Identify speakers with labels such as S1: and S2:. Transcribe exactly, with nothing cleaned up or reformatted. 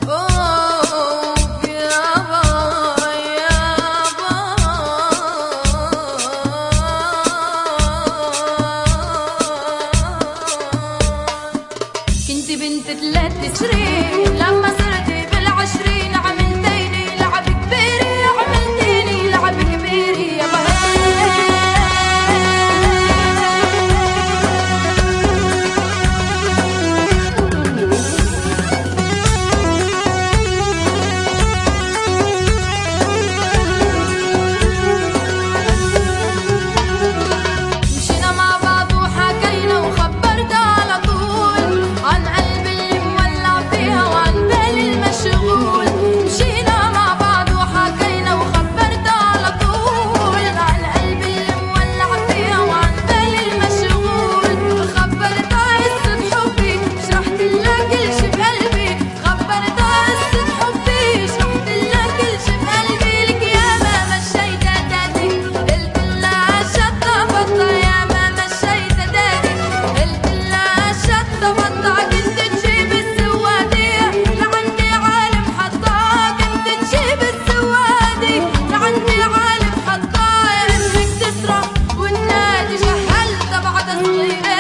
S1: بنت ثلاث تشرين لما صرتي بالعشرين عملتيني لعب كبير عملتيني لعب كبير يا مشينا مع بعض وحكينا وخبرت على طول عن مشينا مع بعض وحكينا وخبرت على طول عن قلبي اللي مولع فيها وعن بالي المشغول. خبرت قصة حبي شرحت لها كل شي بقلبي، خبرت قصة حبي شرحت لها كل شي بقلبي. لك يا ما مشيت دادي قلت لها شطة بطة، يا ما مشيت دادي قلت لها شطة بطة. كنت تجيب السوادية لعندي عالم حطاه، كنت تجيب السوادي لعندي عالم حطاه. انك تسرق والنادي جهلت بعد صغير